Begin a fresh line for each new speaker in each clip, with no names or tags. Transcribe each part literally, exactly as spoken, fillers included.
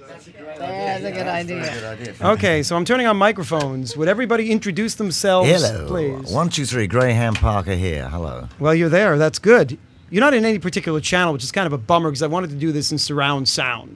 That's a great idea.
That's a good idea.
That's a good idea.
Okay, so I'm turning on microphones. Would everybody introduce themselves,
Hello.
please?
One, two, three. Graham Parker here. Hello.
Well, you're there. That's good. You're not in any particular channel, which is kind of a bummer because I wanted to do this in surround sound.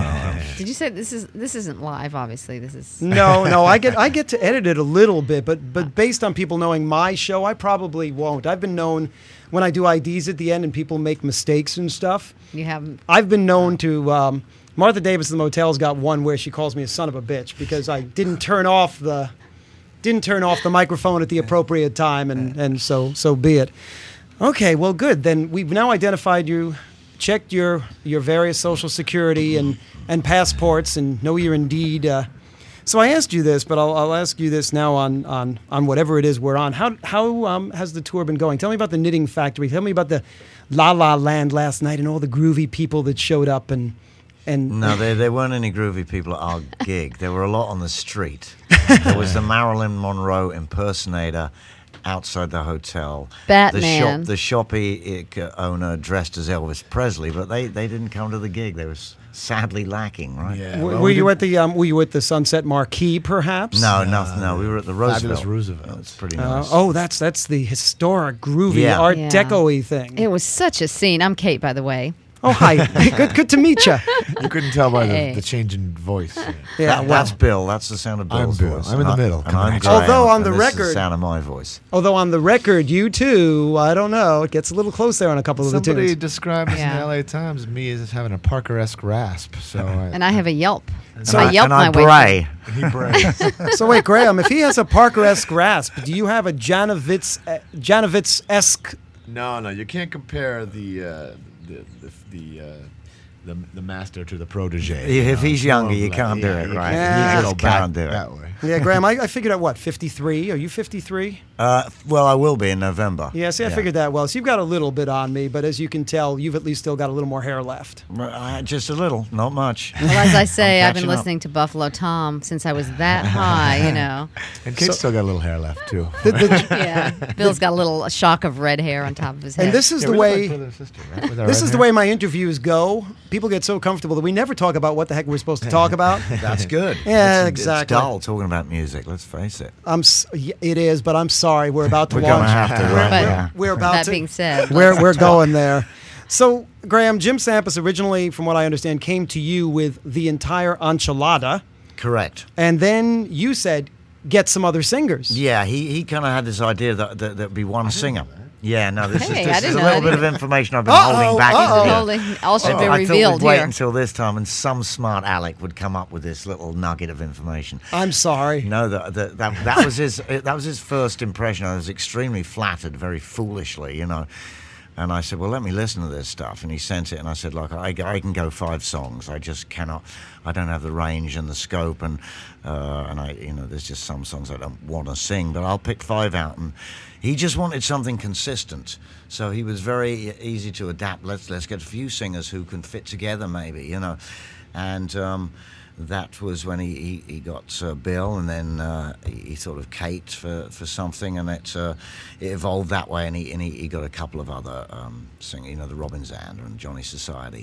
Did you say this is this isn't live? Obviously, this is.
No, no, I get I get to edit it a little bit, but but based on people knowing my show, I probably won't. I've been known when I do I Ds at the end and people make mistakes and stuff.
You haven't.
I've been known to. Um, Martha Davis of the Motel's got one where she calls me a son of a bitch because I didn't turn off the didn't turn off the microphone at the appropriate time, and and so so be it. Okay, well, good. Then we've now identified you, checked your your various social security and, and passports, and know you're indeed. Uh, so I asked you this, but I'll, I'll ask you this now on, on, on whatever it is we're on. How how um, has the tour been going? Tell me about the Knitting Factory. Tell me about the La La Land last night and all the groovy people that showed up and and.
No, there there weren't any groovy people at our gig. There were a lot on the street. There was the Marilyn Monroe impersonator outside the hotel.
Batman.
The shop, the shoppy uh, owner dressed as Elvis Presley, but they, they didn't come to the gig. They were s- sadly lacking, right?
Yeah.
W-
well,
were
we
you
did-
at the um, Were you at the Sunset Marquee, perhaps?
No,
No,
nothing. No, we were at the Roosevelt.
Fabulous Roosevelt.
That's pretty
Uh,
nice.
oh, that's that's the historic, groovy,
Yeah.
Art
Yeah.
Deco-y thing.
It was such a scene. I'm Kate, by the way.
Oh, hi. good good to meet you.
You couldn't tell by
Hey.
the, the change in voice. Yeah.
Yeah,
That-
well,
that's Bill. That's the sound of
I'm
Bill's
Bill.
voice.
I'm in the
And I-
middle,
And
coming
I'm
at you.
Graham,
Although on
and
the
this is
record-
the sound of my voice.
although on the record, you too, I don't know, it gets a little close there on a couple of the
Somebody
tunes.
described
Yeah.
in the L A Times me as having a Parker-esque rasp. So I,
And I have a Yelp.
So
So
I-
I Yelp
and I
my way.
bray.
he braves.
So wait, Graham, if he has a Parker-esque grasp, do you have a Janovitz, uh, Janovitz-esque?
No, no, you can't compare the uh, the the the, uh, the the master to the protege. you
If
know,
he's
it's more
younger,
of
you
like-
can't do
yeah,
it,
you
right?
can't-
Yeah.
you
just
go back
can't do it.
that way.
Yeah, Graham, I, I figured out, what, fifty-three? Are you fifty-three?
Uh, well, I will be in November.
Yeah, see, I figured that well. So you've got a little bit on me, but as you can tell, you've at least still got a little more hair left.
Uh, just a little, not much.
Well, as I say,
I'm
I've been
catching up.
listening to Buffalo Tom since I was that high, you know.
And Kate's still got a little hair left too.
The- the-
Yeah. Bill's got a little a shock of red hair on top of his head.
and this is
Yeah,
the
we look like
way...
brother and sister, right? With our
This
red
is the
hair.
way my interviews go. People get so comfortable that we never talk about what the heck we're supposed to talk about.
That's good.
Yeah,
It's-
exactly.
It's dull talking about music, let's face it.
I'm. s- y- It is, but I'm sorry. We're about to
We're
launch.
going to have to,
we're,
right?
But-
Yeah.
we're about
that
to.
being said,
we're
let's
we're
talk.
going there. So, Graham, Jim Sampas originally, from what I understand, came to you with the entire enchilada,
Correct.
and then you said, "Get some other singers."
Yeah, he, he kind of had this idea that that there'd be one singer. Yeah, no, this
Hey,
is
I
this
didn't
is a
know
little
that
bit of
either.
information I've been
Uh-oh,
holding back.
uh-oh.
Yeah.
Holding- all should be
I
revealed
thought we'd wait
here.
until this time, and some smart Alec would come up with this little nugget of information.
I'm sorry.
No, that that that, that was his that was his first impression. I was extremely flattered, very foolishly, you know. And I said, well, let me listen to this stuff. And he sent it, and I said, look, I, I can go five songs. I just cannot. I don't have the range and the scope, and uh, and I, you know, there's just some songs I don't want to sing, but I'll pick five out. And he just wanted something consistent, so he was very easy to adapt. Let's let's get a few singers who can fit together, maybe, you know, and. Um, That was when he, he, he got uh, Bill, and then uh, he, he thought of Kate for, for something, and it uh, it evolved that way. And he and he, he got a couple of other um, singers, you know, the Robin Zander and Johnny Society.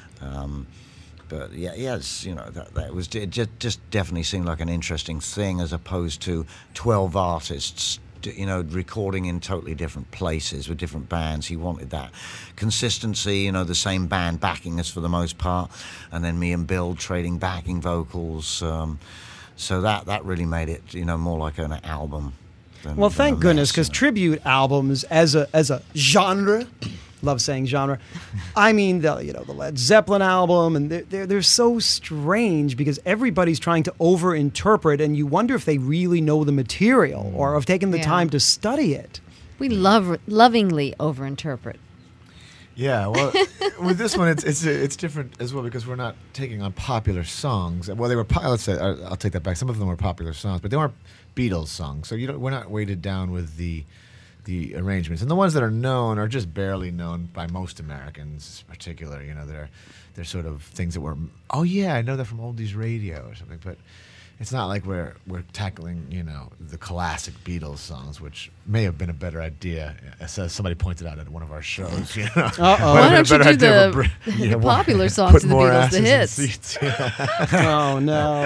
Um, but yeah, yes, you know, that, that was it just, just definitely seemed like an interesting thing as opposed to twelve artists, you know, recording in totally different places with different bands. He wanted that consistency, you know, the same band backing us for the most part, and then me and Bill trading backing vocals. Um, so that that really made it, you know, more like an album. Than,
Well,
than
thank
a
goodness,
mess,
because
you know.
tribute albums as a as a genre, love saying genre. I mean, the you know the Led Zeppelin album, and they're, they're they're so strange because everybody's trying to overinterpret, and you wonder if they really know the material or have taken the
Yeah.
time to study it.
We love lovingly overinterpret.
Yeah, well, with this one, it's it's it's different as well because we're not taking on popular songs. Well, they were. po- Let's say uh, I'll take that back. Some of them were popular songs, but they weren't Beatles songs. So you don't. We're not weighted down with the the arrangements, and the ones that are known are just barely known by most Americans, in particular. You know, they're they're sort of things that were. Oh yeah, I know that from oldies radio or something. But it's not like we're we're tackling, you know, the classic Beatles songs, which may have been a better idea, as somebody pointed out at one of our shows. You know,
Uh-oh.
Why don't you do the, the popular songs
put
of the
more
Beatles, the
asses in
hits?
seats. Yeah.
Oh no.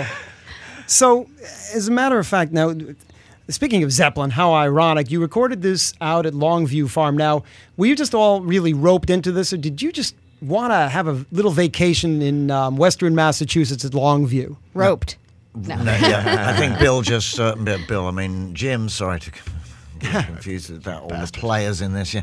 So, as a matter of fact, now speaking of Zeppelin, how ironic! You recorded this out at Longview Farm. Now, were you just all really roped into this, or did you just want to have a little vacation in um, Western Massachusetts at Longview?
Roped. No.
No, yeah, I think Bill just uh, Bill. I mean Jim. Sorry to get confused about all the players in this. Yeah,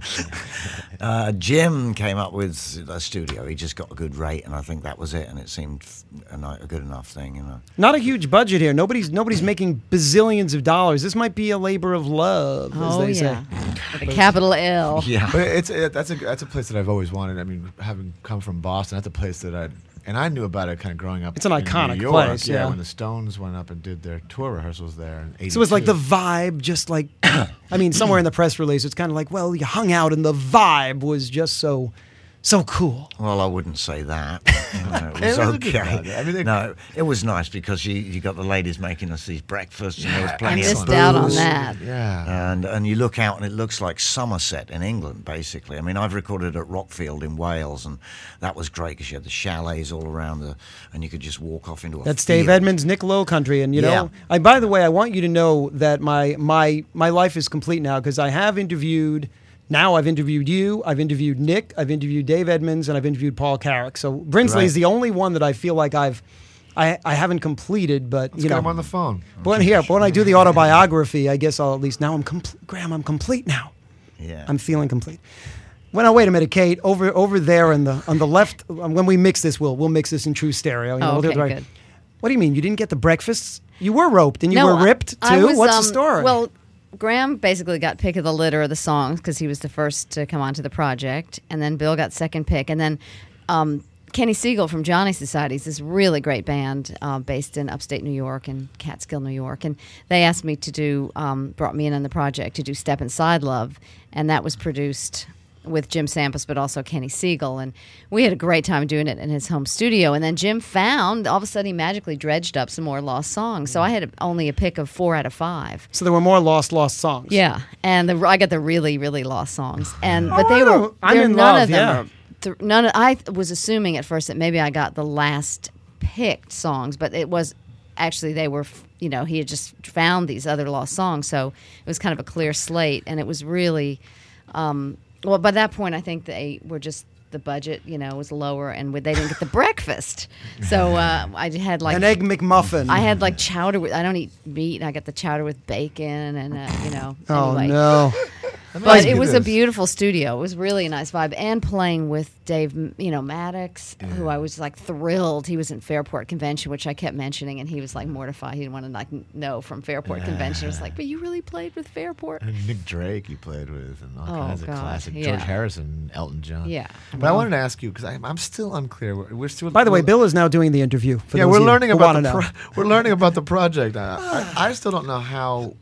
uh, Jim came up with a studio. He just got a good rate, and I think that was it. And it seemed a, ni- a good enough thing, you know.
Not a huge budget here. Nobody's nobody's making bazillions of dollars. This might be a labor of love, as
Oh,
they
yeah.
say.
With a capital L.
Yeah,
But it's it, that's a that's a place that I've always wanted. I mean, having come from Boston, that's a place that I and I knew about it kind of growing up.
It's an
in
iconic
New York.
place,
Yeah,
yeah.
when the Stones went up and did their tour rehearsals there in eighty-two.
So it's like the vibe, just like, I mean, somewhere in the press release, it's kind of like, well, you hung out and the vibe was just so, so cool.
well, I wouldn't say that. You know, it
It
was
was a good
okay.
vibe. I mean, they-
no, it was nice because you, you got the ladies making us these breakfasts, and there was
Yeah,
plenty
I
of
missed
booze.
out on that.
Yeah.
And and you look out and it looks like Somerset in England, basically. I mean, I've recorded at Rockfield in Wales, and that was great because you had the chalets all around the, and you could just walk off into a
That's
field.
Dave Edmunds, Nick Low Country, and you know.
Yeah.
I, by the way, I want you to know that my my my life is complete now because I have interviewed. Now I've interviewed you, I've interviewed Nick, I've interviewed Dave Edmunds, and I've interviewed Paul Carrick. So Brinsley
Right.
is the only one that I feel like I've I, I haven't completed, but
Let's
you
get
know.
him on the phone.
But when, here, but when I do the autobiography, I guess I'll at least now I'm complete. Graham, I'm complete now.
Yeah.
I'm feeling complete. Well, now wait a minute, Kate. Over over there on the on the left, um, when we mix this, we'll we'll mix this in true stereo. You
Oh,
know, we'll do it
okay,
right.
good.
What do you mean? You didn't get the breakfasts? You were roped and you
No,
were ripped too.
I was,
What's
um,
the story?
Well, Graham basically got pick of the litter of the songs because he was the first to come onto the project, and then Bill got second pick, and then um, Kenny Siegel from Johnny Society is this really great band uh, based in upstate New York and Catskill, New York, and they asked me to do, um, brought me in on the project to do Step Inside Love, and that was produced with Jim Sampas, but also Kenny Siegel, and we had a great time doing it in his home studio. And then Jim found, all of a sudden, he magically dredged up some more lost songs. So I had only a pick of four out of five.
so there were more lost lost songs.
Yeah, and the, I got the really, really lost songs, and but
Oh,
they
I
were
know. I'm
they're-
in
none
love,
of them
yeah.
are. Th- none. Of, I was assuming at first that maybe I got the last picked songs, but it was actually they were. You know, he had just found these other lost songs, so it was kind of a clear slate, and it was really. Um, well, by that point, I think they were just. The budget, you know, was lower, and they didn't get the breakfast. So uh, I had like
An egg McMuffin.
I had like chowder with. I don't eat meat, and I got the chowder with bacon, and uh, you know.
Oh
anyway.
no.
But it was a
Yes.
beautiful studio. It was really a nice vibe, and playing with Dave, you know, Maddox, who I was like thrilled. He was in Fairport Convention, which I kept mentioning, and he was like mortified. He didn't want to like know from Fairport Convention. I was like, but you really played with Fairport?
And Nick Drake he played with, and all
Oh,
kinds of
God,
classic.
yeah.
George Harrison, Elton John.
Yeah.
But I wanted to ask you because I'm, I'm still unclear. We're, we're still.
By the way,
we're-
Bill is now doing the interview. For
yeah,
those
we're
of you
learning
who
about
wanna
the
know.
pro- we're learning about the project. I, I, I still don't know how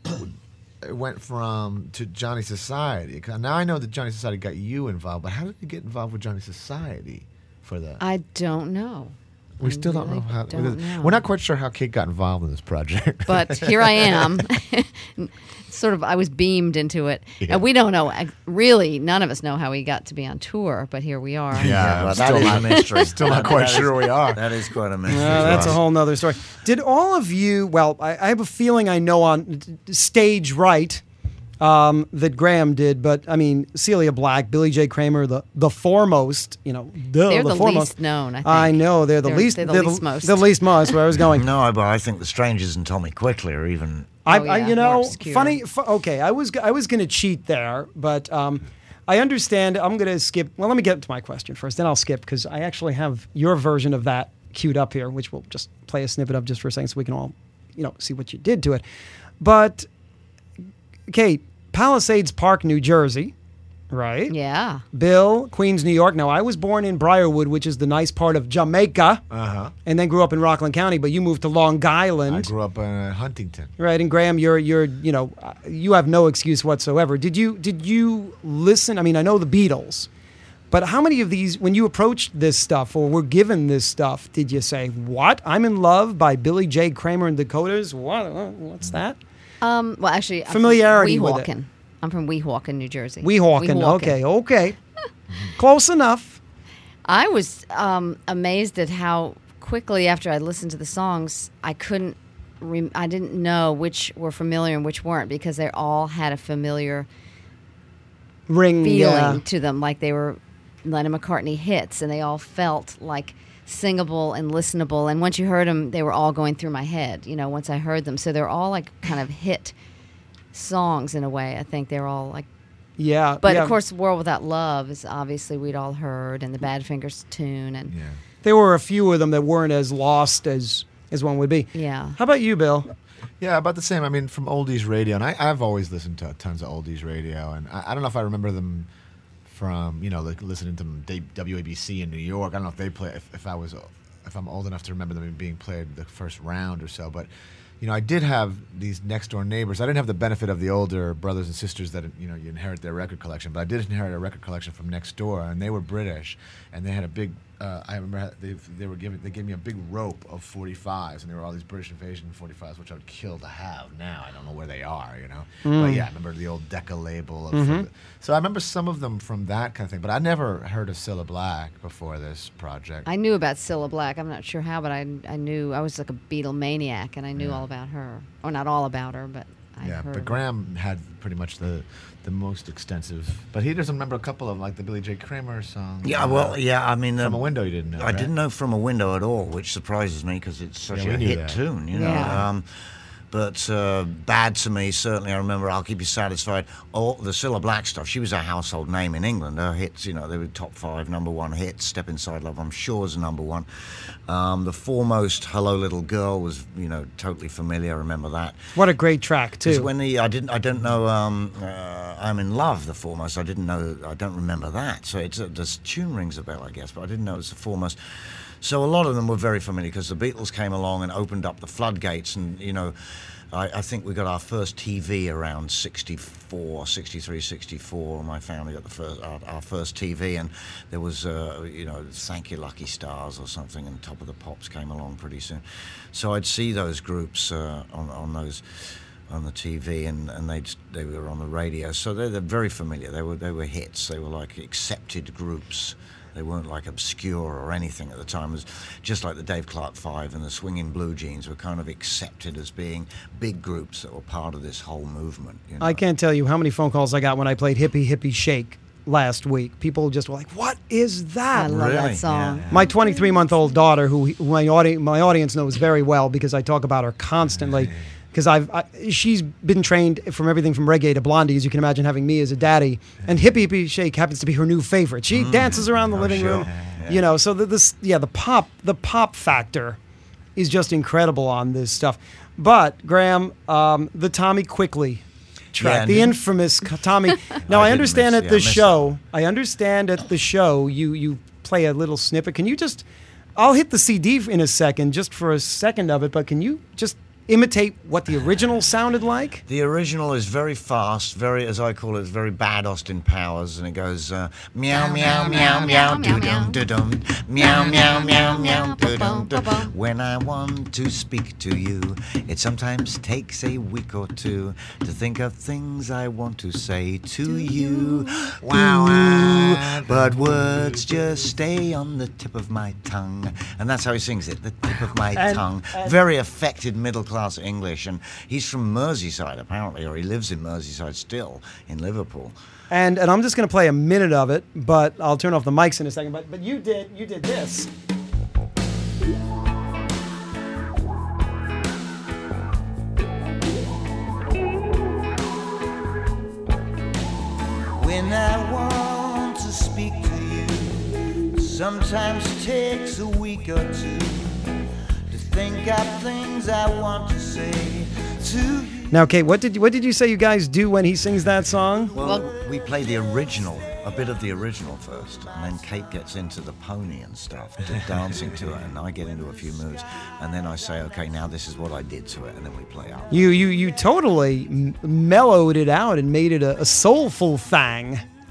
it went from to Johnny Society. 'Cause now I know that Johnny Society got you involved, but how did you get involved with Johnny Society for that?
I don't know.
we
I
still don't
really
know how.
don't know.
We're not quite sure how Kate got involved in this project.
But here I am. Sort of, I was beamed into it.
Yeah.
And we don't know, I- really, none of us know how he got to be on tour, but here we are.
Yeah, well,
I'm
that
still
is
not-
a mystery.
still not quite sure we are.
That is quite a mystery.
Yeah, that's a
Ross.
whole nother story. Did all of you? Well, I, I have a feeling I know on stage right um, that Graham did, but I mean Celia Black, Billy J. Kramer, the the foremost. You know, duh,
They're the
foremost.
least known, I think.
I know they're the
They're-
least.
they're the least most.
The least most. That's where I was going.
No, but I think the Strangers and Tommy Quickly are even.
I,
Oh,
I,
yeah,
you
more
know,
obscure.
funny. F- okay, I was I was going to cheat there, but um, I understand. I'm going to skip. Well, let me get to my question first, then I'll skip because I actually have your version of that queued up here, which we'll just play a snippet of just for a second, so we can all, you know, see what you did to it. But Kate, Palisades Park, New Jersey, right?
Yeah.
Bill, Queens, New York. Now, I was born in Briarwood, which is the nice part of Jamaica,
Uh huh.
and then grew up in Rockland County. But you moved to Long Island.
I grew up in uh, Huntington.
Right, and Graham, you're you're you know you have no excuse whatsoever. Did you did you listen? I mean, I know the Beatles, But how many of these, when you approached this stuff or were given this stuff, did you say, "What? I'm in Love" by Billy J. Kramer and Dakotas? What? What's that?
Um, well, actually, I'm
Familiarity
from
with it.
Weehawken. I'm from Weehawken, New Jersey.
Weehawken.
Weehawken.
Okay, okay. Close enough.
I was um, amazed at how quickly after I listened to the songs, I couldn't, rem- I didn't know which were familiar and which weren't because they all had a familiar
Ring.
feeling
Yeah.
to them, like they were Lennon McCartney hits, and they all felt like singable and listenable. And once you heard them, they were all going through my head, you know, once I heard them. So they're all like kind of hit songs in a way. I think they're all like,
Yeah.
but
yeah.
of course, World Without Love is obviously we'd all heard, and the Badfingers tune, and
Yeah.
there were a few of them that weren't as lost as, as one would be.
yeah.
How about you, Bill?
Yeah, about the same. I mean, from oldies radio, and I, I've always listened to tons of oldies radio, and I, I don't know if I remember them from, you know, like listening to them, W A B C in New York. I don't know if they play, if, if I was, if I'm old enough to remember them being played the first round or so, but you know, I did have these next door neighbors. I didn't have the benefit of the older brothers and sisters that, you know, you inherit their record collection, but I did inherit a record collection from next door, and they were British, and they had a big. Uh, I remember they they were giving they gave me a big rope of forty-fives, and there were all these British Invasion forty-fives, which I would kill to have. Now I don't know where they are, you know. But yeah, I remember the old Decca label. Of,
Mm-hmm.
So I remember some of them from that kind of thing. But I never heard of Cilla Black before this project.
I knew about Cilla Black. I'm not sure how, but I I knew I was like a Beatle maniac, and I knew
Yeah.
all about her, or not all about her, but I
yeah,
heard.
but
of her.
Graham had pretty much the the most extensive. But he doesn't remember a couple of them, like the Billy J. Kramer song.
Yeah,
uh,
well, yeah, I mean,
From a
um,
Window, you didn't know.
I
right?
didn't know From a Window at all, which surprises me because it's such
Yeah, we
a
knew
hit
that.
tune, you know.
Yeah.
Um, but uh, Bad to Me, certainly I remember I'll Keep You Satisfied. Oh, the Cilla Black stuff, she was a household name in England. Her hits, you know, they were top five, number one hits. Step Inside Love, I'm sure, was number one. Um, the Foremost, Hello Little Girl, was, you know, totally familiar. I remember that.
What a great track,
Because
too.
when the I didn't I don't know um, uh, I'm in Love, the Foremost. I didn't know I don't remember that. So it's a, this tune rings a bell, I guess, but I didn't know it was the Foremost. So a lot of them were very familiar because the Beatles came along and opened up the floodgates, and you know, I, I think we got our first T V around sixty-four, sixty-three, sixty-four. My family got the first our, our first T V, and there was uh, you know, Thank You Lucky Stars or something, and Top of the Pops came along pretty soon. So I'd see those groups uh, on on those. on the T V, and, and they they were on the radio, so they're, they're very familiar. They were they were hits. They were like accepted groups. They weren't like obscure or anything at the time. It was just like the Dave Clark Five and the Swinging Blue Jeans were kind of accepted as being big groups that were part of this whole movement. You know?
I can't tell you how many phone calls I got when I played Hippie Hippie Shake last week. People just were like, "What is
I
that?"
love
Really?
that song.
Yeah.
My twenty-three-month-old daughter, who who my audi- my audience knows very well because I talk about her constantly, because I've I, she's been trained from everything from reggae to Blondie, as you can imagine, having me as a daddy. And Hippie Hippie Shake happens to be her new favorite. She dances around the
Oh,
living
sure.
room,
Yeah.
you know. So the, this, yeah, the pop, the pop factor is just incredible on this stuff. But Graham, um, the Tommy Quickly track,
Yeah,
the
didn't-
infamous c- Tommy. Now
I
I,
did
understand
miss-
at
yeah,
the
I missed
show. I understand at the show you you play a little snippet. Can you just? I'll hit the C D in a second, just for a second of it. But can you just imitate what the original sounded like?
The original is very fast, very, as I call it, very bad Austin Powers, and it goes uh, meow meow meow meow doo dum doo dum meow meow meow meow doo dum doo. When I want to speak to you, it sometimes takes a week or two to think of things I want to say to you. Wow, wow, but words just stay on the tip of my tongue, and that's how he sings it, the tip of my
And-
tongue.
and-
Very affected middle class English, and he's from Merseyside apparently, or he lives in Merseyside still in Liverpool.
And and I'm just going to play a minute of it, but I'll turn off the mics in a second. But but you did you did this.
When I want to speak to you, sometimes takes a week or two to think of things I want to say to you.
Now, Kate, what did you, what did you say you guys do when he sings that song?
Well,
Well-
we play the original, a bit of the original first, and then Kate gets into the pony and stuff, to dancing to it, and I get into a few moves, and then I say, okay, now this is what I did to it, and then we play out.
You you you totally m- mellowed it out and made it a, a soulful thing.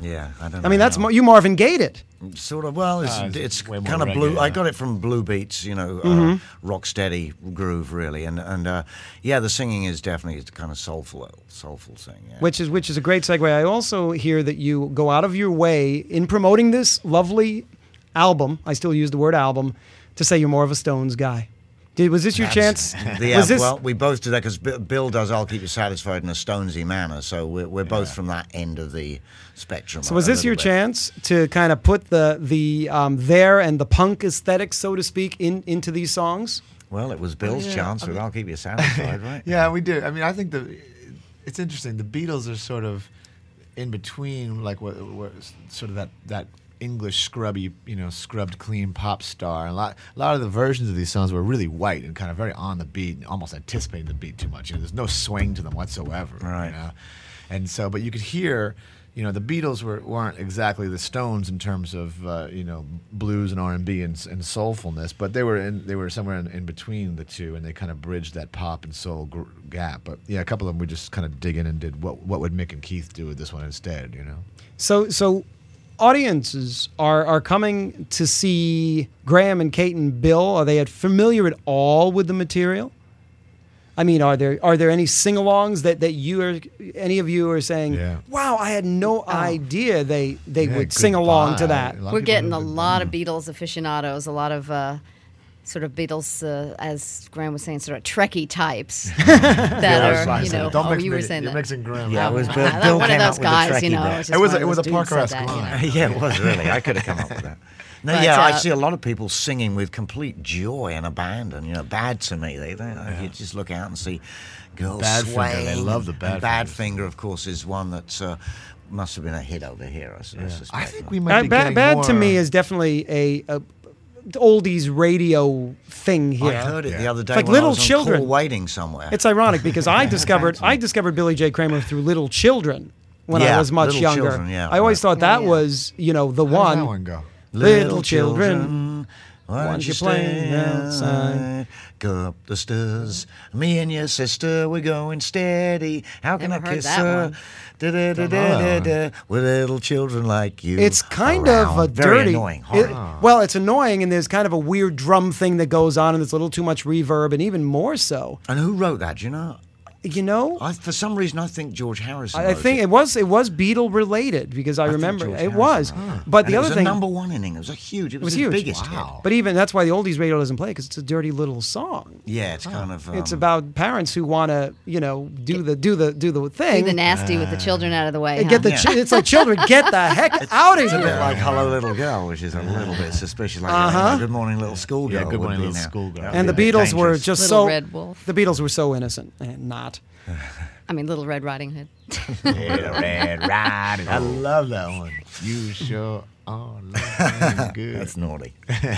Yeah, I don't know.
I mean, that's
how.
Mar- you Marvin Gaye it.
Sort of. Well, it's
Uh, it's
it's
way more
kind of
reggae,
blue. I
yeah.
got it from Blue Beats, you know,
Mm-hmm.
uh, rock steady groove, really, and and uh, yeah, the singing is definitely it's kind of soulful, soulful sing. Yeah.
Which is which is a great segue. I also hear that you go out of your way in promoting this lovely album. I still use the word album to say you're more of a Stones guy. Did, was this your chance?
Yeah,
was this,
well, we both do that because Bill does "I'll Keep You Satisfied" in a Stonesy manner, so we're, we're both from that end of the spectrum.
so was
a
this your
little bit.
chance to kind of put the the um, there and the punk aesthetic, so to speak, in into these songs?
Well, it was Bill's
yeah,
chance
I
with
mean-
"I'll Keep You Satisfied," right?
Yeah, we do. I mean, I think the it's interesting. The Beatles are sort of in between, like what, what sort of that that English scrubby, you know, scrubbed clean pop star. And a lot, a lot of the versions of these songs were really white and kind of very on the beat, and almost anticipating the beat too much. You know, there's no swing to them whatsoever.
Right.
You know? And so, but you could hear. You know, the Beatles were, weren't exactly the Stones in terms of uh, you know blues and R and B and, and soulfulness, but they were in, they were somewhere in, in between the two, and they kind of bridged that pop and soul gr- gap. But yeah, a couple of them we just kind of dig in and did what what would Mick and Keith do with this one instead, you know?
So so audiences are are coming to see Graham and Kate and Bill. Are they familiar at all with the material? I mean, are there are there any sing-alongs that, that you are any of you are saying,
Yeah.
wow, I had no idea they they
Yeah,
would sing along to
goodbye.
that.
A lot of
We're
people
getting a
have been-
lot of Beatles aficionados, a lot of uh, sort of Beatles, uh, as Graham was saying, sort of Trekkie types that
Yeah,
are,
I
you
said
know,
it. Don't
oh,
mix
you were
me-
saying
you're
that.
mixing Graham.
Yeah, it was
Uh,
Bill-
that-
Bill
one of
came up
those
with the
guys, you
Trekkie
know.
bit.
just
It was
one
a-
of
it was
those
a
dudes said
Parker-esque
that, you
line.
know.
Yeah, it was really. I could have come up with that. No,
But,
yeah,
uh,
I see a lot of people singing with complete joy and abandon. You know, bad to me. They, they you just look out and see girls
Badfinger,
swaying.
they love the
And
Badfingers.
Badfinger, of course, is one that uh, must have been a hit over here. I, s- I suspect.
I think we might be
Bad,
getting
bad
more,
to me is definitely a, a oldies radio thing here.
I heard it the
Yeah.
other day
It's like
when
Little
I was on
Children.
call waiting somewhere.
It's ironic because I discovered I discovered Billy J. Kramer through Little Children when I
Yeah,
was much
Little
younger.
Children, yeah,
I always
right.
thought that
Oh, yeah.
was, you know, the
How does
one.
that one go?
Little children,
why don't
don't
you
you play
stay
outside?
outside? Go up the stairs. Me and your sister, we're going steady. How can
Never
I
heard
kiss
that
her?
one.
Da, da, da,
Don't
da,
know
da,
that
da, with little children like you.
It's kind
around.
of a
Very
dirty.
annoying.
it-
Horrid.
well, it's annoying, and there's kind of a weird drum thing that goes on, and there's a little too much reverb, and even more so.
And who wrote that? Do you know?
You know,
I, for some reason, I think George Harrison.
I, I
wrote
think
it.
it was it was Beatle related because I,
I think
remember
George
it
Harrison
was.
wrote it.
But
And
the
it
other
was
thing,
a number one inning. It was a huge. It was,
was
his
huge.
biggest
Wow.
hit.
but even that's why the oldies radio doesn't play because it's a dirty little song.
Yeah, it's kind of. Um,
It's about parents who want to, you know, do the do the do the
Do
thing.
the nasty with the children out of the way.
and
huh?
get the.
Yeah.
Chi- it's like children, get the heck out of
It's a bit
here.
like Hello Little Girl, which is a little bit suspicious. Like
Uh-huh.
uh Good Morning Little Schoolgirl.
Yeah, Good
would
Morning
be
Little
now.
Schoolgirl.
That would
And the
be a bit
Beatles were
dangerous.
just
Little
so.
Red Wolf.
The Beatles were so innocent and not.
I mean, Little Red Riding Hood.
Red Riding. I love that one. You sure are looking good.
That's naughty.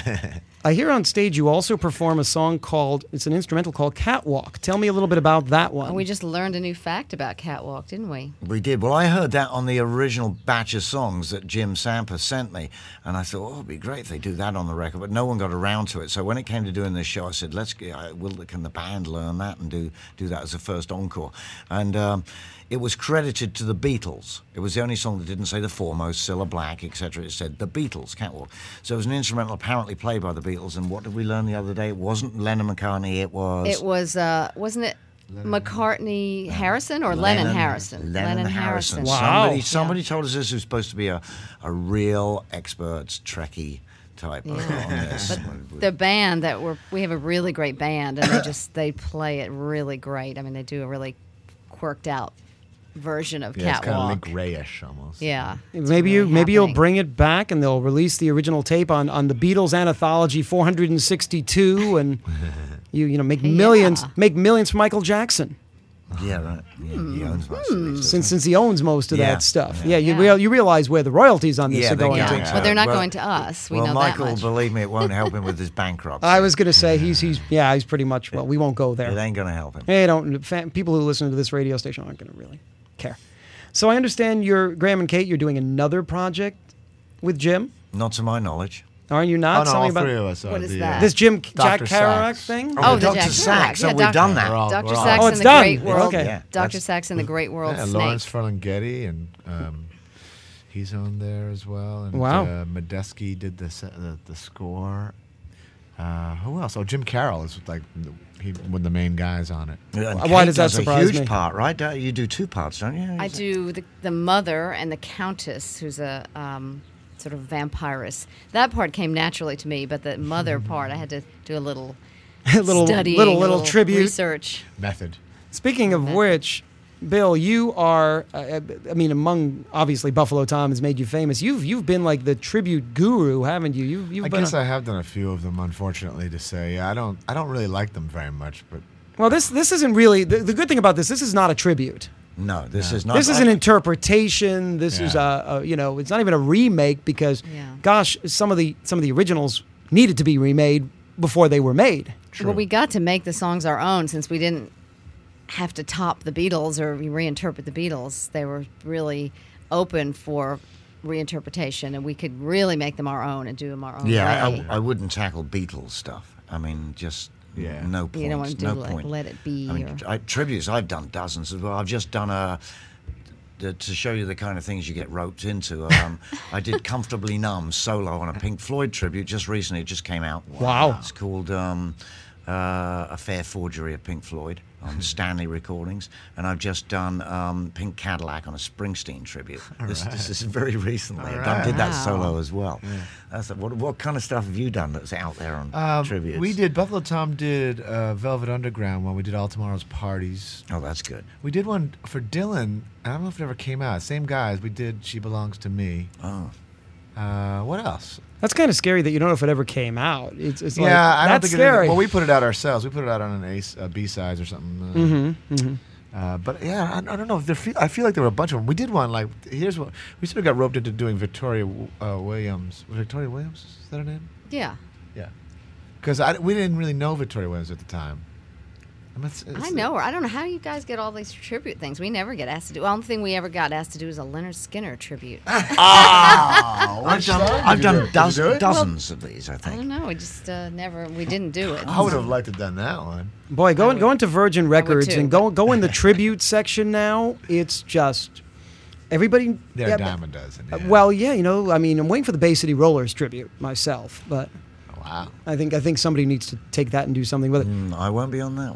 I hear on stage you also perform a song called. It's an instrumental called Catwalk. Tell me a little bit about that one.
We just learned a new fact about Catwalk, didn't we?
We did. Well, I heard that on the original batch of songs that Jim Samper sent me, and I thought, oh, it'd be great if they do that on the record. But no one got around to it. So when it came to doing this show, I said, let's get, uh, will can the band learn that and do do that as a first encore? And um, it was credited to the Beatles. It was the only song that didn't say the Foremost, Cilla Black, et cetera. It said the Beatles, Catwalk. So it was an instrumental apparently played by the Beatles. And what did we learn the other day? It wasn't Lennon McCartney. It was.
It was, uh, wasn't it McCartney Harrison or Lennon, Harrison?
Lennon, Harrison.
Wow.
Somebody,
Yeah.
somebody told us this was supposed to be a, a real expert Trekkie type of on this.
The band that we're, we have a really great band, and they just they play it really great. I mean, they do a really quirked out version of
Yeah, it's kind of
Catwalk.
like grayish almost.
Yeah, it's
Maybe you
really
maybe you'll
happening.
bring it back and they'll release the original tape on, on the Beatles Anthology four hundred sixty-two and you you know make
Yeah.
millions make millions for Michael Jackson
yeah, right. Yeah, he owns most of these.
since since he owns most of
Yeah.
that stuff. Yeah, you
Yeah.
real, you realize where the royalties on this
Yeah,
are
they're
going
getting,
to.
Well, they're not
well-
going to us. We
well,
know
Michael,
that much.
believe me, it won't help him with his bankruptcy.
I was going to say he's he's yeah he's pretty much well we won't go
It
there.
ain't going to help him.
Hey, don't fan, people who listen to this radio station aren't going to really care. So I understand you're Graham and Kate. You're doing another project with Jim,
Not to my knowledge.
aren't you
Oh,
not?
no,
Tell me
all
about
three of us are.
What is
the,
that?
uh,
this Jim Jack
Doctor
Kerouac
Sachs.
thing.
Oh, the
Doctor
Jack
Sachs.
Kerouac.
Oh,
Yeah,
we've
Doc-
done that.
We're all-
Doctor
we're all-
Sachs
Oh,
and
it's
the
done.
Great World.
Okay.
Yeah,
Doctor
that's-
Sachs and the Great World
Yeah,
Snake.
Lawrence Ferlinghetti and um, He's on there as well. And,
Wow.
Uh, Medeski did the, se- the the score. Uh, who else? Oh, Jim Carroll is like he one of the main guys on it.
And
Why
Kate
does that
does
surprise
a huge
me?
part, right? Don't- You do two parts, don't you?
I
Is it-
do the, the mother and the countess, who's a um, sort of vampiress. That part came naturally to me, but the mother part, I had to do a little
little
studying,
little
a
little tribute.
research.
Method.
Speaking of which, Bill, you are, uh, I mean, among, obviously, Buffalo Tom has made you famous. You've you've been like the tribute guru, haven't you? You've, you've
I
been
guess
a-
I have done a few of them, unfortunately, to say. Yeah, I don't I don't really like them very much, but
Well, this this isn't really, the, the good thing about this, this is not a tribute.
No, this is not.
This is an interpretation. This is
Yeah.
a, a, you know, it's not even a remake because,
Yeah.
gosh, some of the some of the originals needed to be remade before they were made.
true.
Well, we got to make the songs our own since we didn't have to top the Beatles or reinterpret the Beatles. They were really open for reinterpretation, and we could really make them our own and do them our own
Yeah,
way.
I, I wouldn't tackle Beatles stuff. I mean, just
Yeah.
no point.
You don't want to do
no
like
point.
Let It Be
I mean,
or-
I, tributes. I've done dozens as well. I've just done a. To to show you the kind of things you get roped into, um, I did "Comfortably Numb" solo on a Pink Floyd tribute just recently. It just came out.
Wow.
It's called um, uh, "A Fair Forgery of Pink Floyd" on Stanley Recordings, and I've just done um, "Pink Cadillac" on a Springsteen tribute. This, this is very recently. I done- did that
Wow.
solo as well. That's a, what, what kind of stuff have you done that's out there on
Um,
tributes?
we did Buffalo Tom did uh, Velvet Underground when we did All Tomorrow's Parties.
Oh, that's good.
We did one for Dylan. I don't know if it ever came out. Same guys. We did She Belongs to Me.
Oh.
Uh, what else?
That's kind of scary that you don't know if it ever came out. It's, it's like,
yeah, I don't
that's
think it
scary.
Well, we put it out ourselves. We put it out on an ace, uh, B-sides or something. Uh,
Mm-hmm, mm-hmm.
Uh, but yeah, I, I don't know. If there fe- I feel like there were a bunch of them. We did one like here's what we sort of got roped into doing. Victoria uh, Williams. Victoria Williams, is that her name?
Yeah.
Yeah. Because we didn't really know Victoria Williams at the time. I, mean, it's, it's,
I know her. I don't know how you guys get all these tribute things. We never get asked to do. The only thing we ever got asked to do is a Leonard Skinner tribute.
Oh, I've done, I've
Did you do
done
it?
doz-
Did you do it?
dozens of these, I
I
think.
don't know. We just uh, never. We didn't do it.
I would have liked to have done that one.
Boy, go,
I
in, go
would-
into Virgin Records
too,
and go go in the tribute section now. It's just everybody.
They're
yeah,
a dime a dozen.
uh,
Yeah.
Well, yeah, you know, I mean, I'm waiting for the Bay City Rollers tribute myself, but
wow.
I think I think somebody needs to take that and do something with it.
Mm, I won't be on that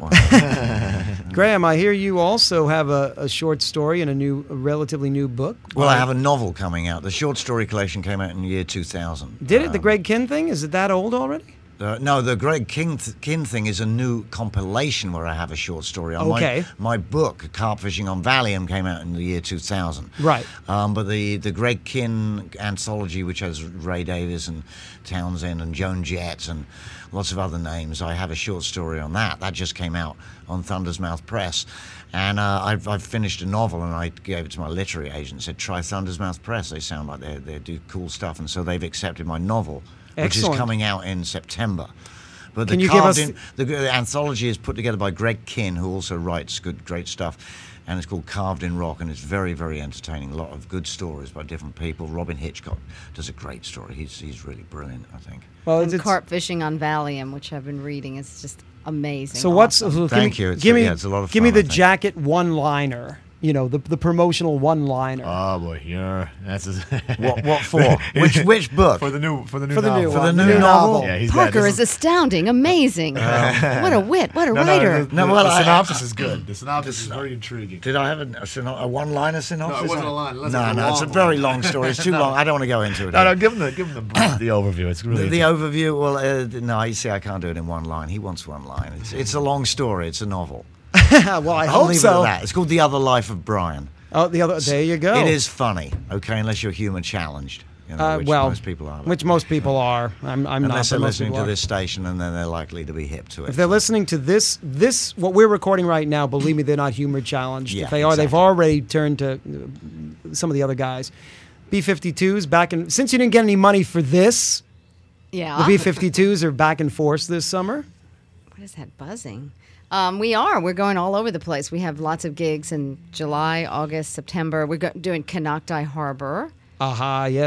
one.
Graham, I hear you also have a, a short story and a new, a relatively new book.
Well, I have a novel coming out. The short story collection came out in the year two thousand.
Did it? The
Um,
Greg Kinn thing? Is it that old already?
Uh, no, the Greg King, th- Kin thing is a new compilation where I have a short story on.
Okay.
My, my book, Carp Fishing on Valium, came out in the year two thousand.
Right.
Um, but the, the Greg Kin anthology, which has Ray Davies and Townsend and Joan Jett and lots of other names, I have a short story on that. That just came out on Thunder's Mouth Press. And uh, I've, I've finished a novel, and I gave it to my literary agent and said, try Thunder's Mouth Press. They sound like they they do cool stuff. And so they've accepted my novel, which
Excellent.
is coming out in September. But
Can
the
you give
carved
us
in, the, the anthology is put together by Greg Kinn, who also writes good, great stuff, and it's called Carved in Rock, and it's very, very entertaining. A lot of good stories by different people. Robin Hitchcock does a great story. He's he's really brilliant, I think.
Well,
And Carp Fishing on Valium, which I've been reading, is just amazing.
So what's
awesome.
so give
Thank
me,
you. It's
give
a-
me,
yeah, it's a lot of
give me
fun,
the
I think.
jacket one-liner. You know, the the promotional one-liner.
Oh boy, yeah, that's a
What what for? which which book?
for the new for the new
For the
novel.
new
For the
one.
new
The
novel?
Yeah, he's
Parker
bad.
is
This
astounding, amazing. what a wit! What a
no,
writer!
No, the,
No,
the-
well,
the
I-
synopsis is good. The synopsis is very intriguing.
Did I have a, a, syno- a one-liner synopsis?
No, it wasn't a line. Let's
No,
have a
no, it's a
long
very
one.
long story. It's too long. I don't want to go into it.
No,
here.
no, give him the give him the, the overview. It's really
The, the overview, well, uh, no, you see, I can't do it in one line. He wants one line. It's, it's a long story. It's a novel.
well, I
I'll
hope
leave
so.
it at that. It's called The Other Life of Brian.
Oh, the other. There you go.
It is funny, okay, unless you're human challenged, you know,
Uh,
which
well,
most people are.
which most people are. I'm, I'm not.
Unless
but
they're
most
listening
people
to
are.
this station, and then they're likely to be hip to it.
If they're listening to this, this what we're recording right now, believe me, they're not humor challenged.
Yeah,
if they are, they've
exactly.
already turned to uh, some of the other guys. B fifty-twos back in. Since you didn't get any money for this,
Yeah.
the B fifty-twos are back in force this summer.
What is that buzzing? Um, we are. We're going all over the place. We have lots of gigs in July, August, September. We're go- doing Canocti Harbor.
Aha, yes.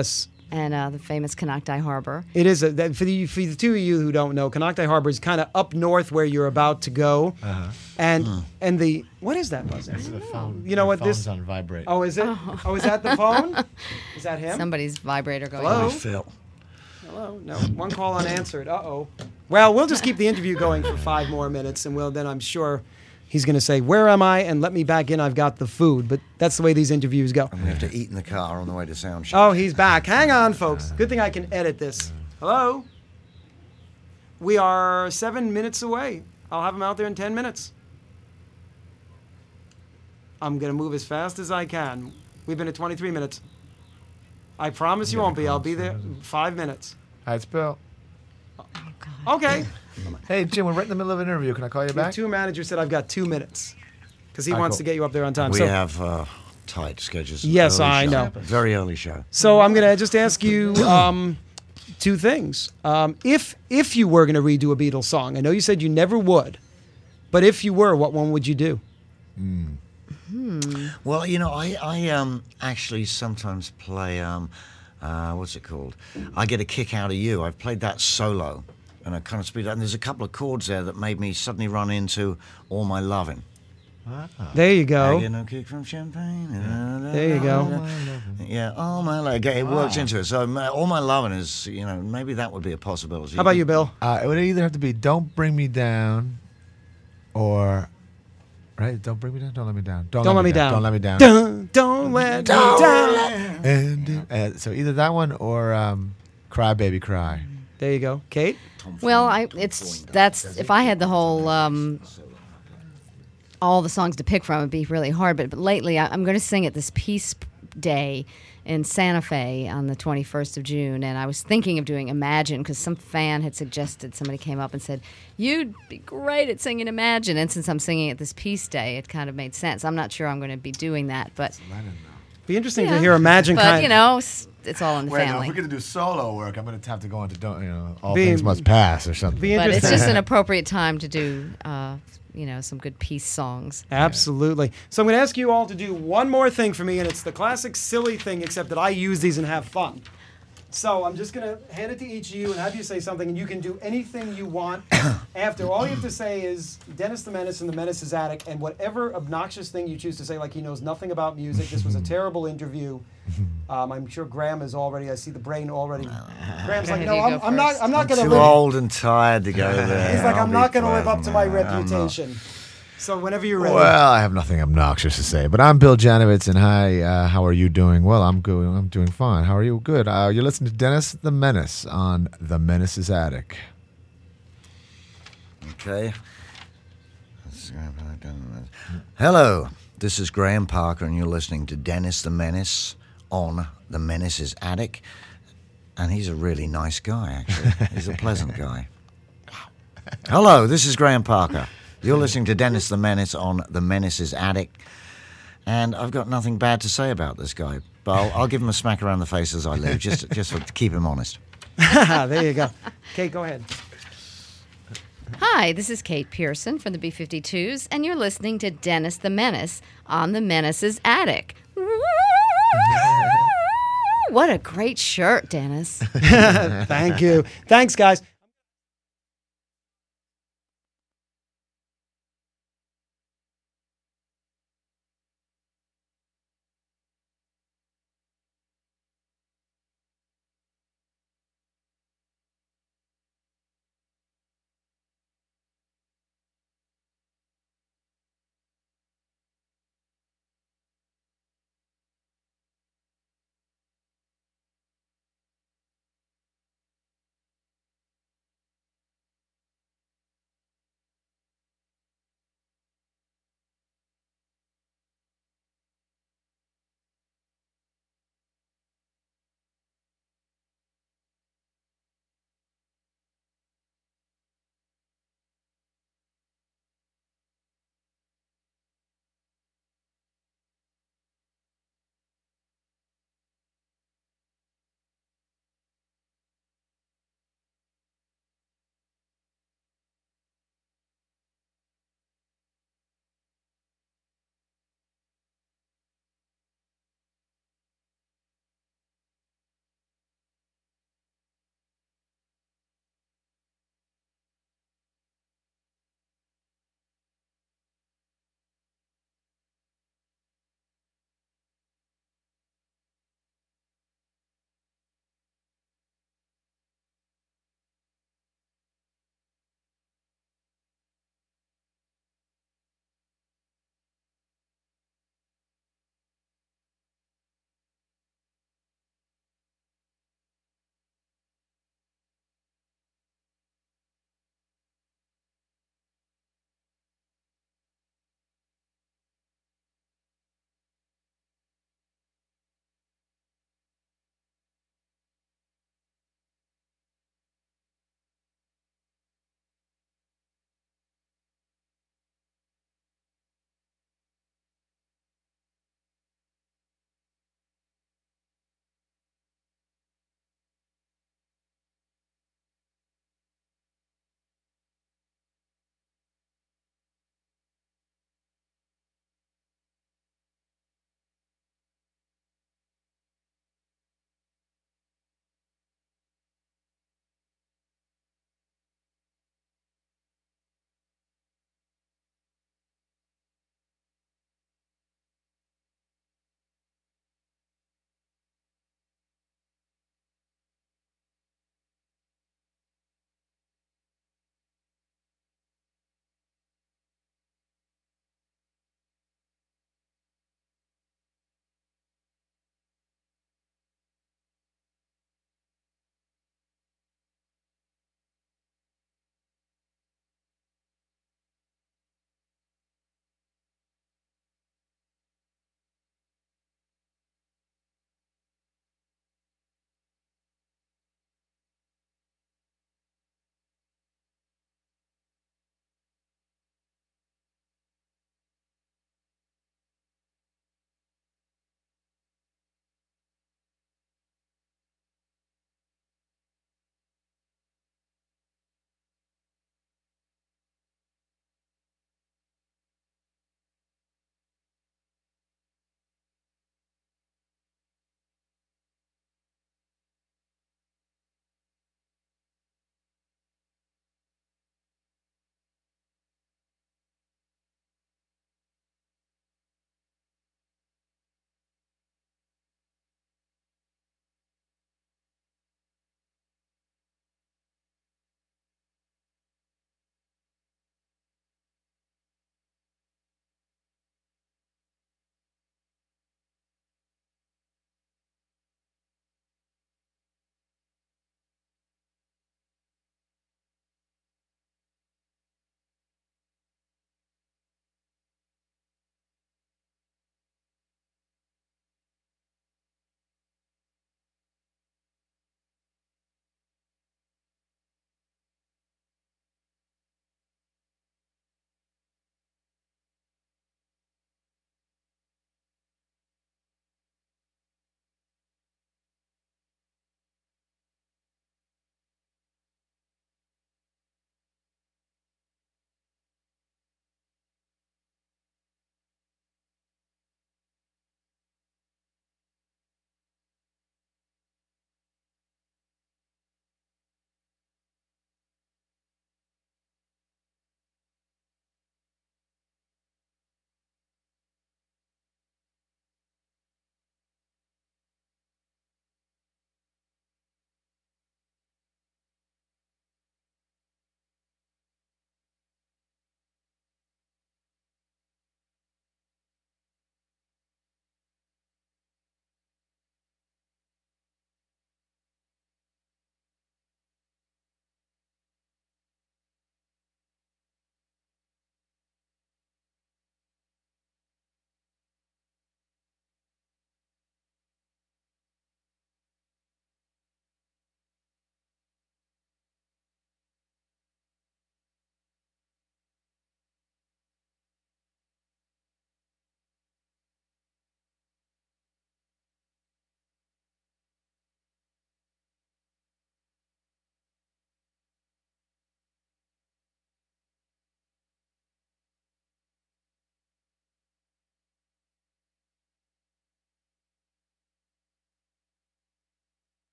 and uh, the famous Canocti Harbor.
It is a, that- for the for the two of you who don't know, Canocti Harbor is kind of up north where you're about to go,
Uh-huh.
and and the what is that buzzing?
This is the phone.
You know
my
what, this-
phone's on vibrate.
Oh, is it? Oh, is that the phone? Is that him?
Somebody's vibrator going
Hello?
off.
Phil.
Hello. No, one call unanswered. Uh oh. Well, we'll just keep the interview going for five more minutes, and we'll then I'm sure he's going to say, "Where am I?" and let me back in. I've got the food. But that's the way these interviews go.
And we have to eat in the car on the way to sound check.
Oh, he's back. Hang on, folks. Good thing I can edit this. Hello? We are seven minutes away. I'll have him out there in ten minutes. I'm going to move as fast as I can. We've been at twenty-three minutes. I promise you won't be. I'll be there five minutes.
Hi, it's Bill.
Okay.
Hey, Jim, we're right in the middle of an interview. Can I call you
The
back?
tour manager said I've got two minutes because he
Ah,
wants
cool.
to get you up there on time.
We
so,
have uh, tight schedules.
Yes,
Early
I
show.
know.
Very early show.
so I'm going to just ask you um, two things. Um, if if you were going to redo a Beatles song, I know you said you never would, but if you were, what one would you do?
Well, you know, I, I um, actually sometimes play, um, uh, what's it called? I Get a Kick Out of You. I've played that solo, and I kind of speed up. And there's a couple of chords there that made me suddenly run into All My Lovin'.
There you
I
go.
get no kick from champagne.
There you go.
Yeah, All My Lovin'. It works into it. So uh, All My Lovin' is, you know, maybe that would be a possibility.
How about you, Bill?
Uh, it would either have to be "Don't Bring Me Down" or right. Don't bring me down. Don't let me down.
Don't let me down.
Don't let me down.
Dun, don't let me down.
And uh, so either that one or um, "Cry Baby Cry."
There you go. Kate?
Well, I it's that's if I had the whole um, all the songs to pick from, it'd be really hard. But, but lately, I, I'm going to sing at this Peace Day in Santa Fe on the twenty-first of June, and I was thinking of doing Imagine because some fan had suggested, somebody came up and said, you'd be great at singing Imagine, and since I'm singing at this Peace Day, it kind of made sense. I'm not sure I'm going to be doing that, but
Be interesting
yeah.
to hear Imagine
but
kind
you know, s- it's all in the
Wait, no,
family.
if we're gonna do solo work, I'm gonna have to go into don't you know all
Be-
things must pass or something.
Be
But it's
interesting.
just an appropriate time to do, uh, you know, some good peace songs.
Absolutely. So I'm going to ask you all to do one more thing for me, and it's the classic silly thing, except that I use these and have fun. So I'm just going to hand it to each of you and have you say something, and you can do anything you want after. All you have to say is Dennis the Menace and the Menace's Attic, and whatever obnoxious thing you choose to say, like he knows nothing about music. This was a terrible interview. Um, I'm sure Graham is already. I see the brain already. Graham's like,
Ahead
no,
you
I'm,
go
I'm not.
first.
I'm not
I'm
going to
too
live.
old and tired to go there.
He's like,
I'll
I'm
be
not going to live up
pleasant,
to my
man. I'm not.
reputation. So whenever you're ready.
Well, I have nothing obnoxious to say, but I'm Bill Janovitz, and hi, uh, how are you doing? Well, I'm good. I'm doing fine. How are you? Good. Uh, you're listening to Dennis the Menace on The Menace's Attic.
Okay. Hello, this is Graham Parker, and you're listening to Dennis the Menace on The Menace's Attic. And he's a really nice guy, actually. He's a pleasant guy. Hello, this is Graham Parker. You're listening to Dennis the Menace on The Menace's Attic. And I've got nothing bad to say about this guy, but I'll, I'll give him a smack around the face as I leave, just, just for, to keep him honest.
There you go. Kate, go ahead.
Hi, this is Kate Pearson from the B fifty-twos, and you're listening to Dennis the Menace on the Menace's Attic. What a great shirt, Dennis.
Thank you. Thanks, guys.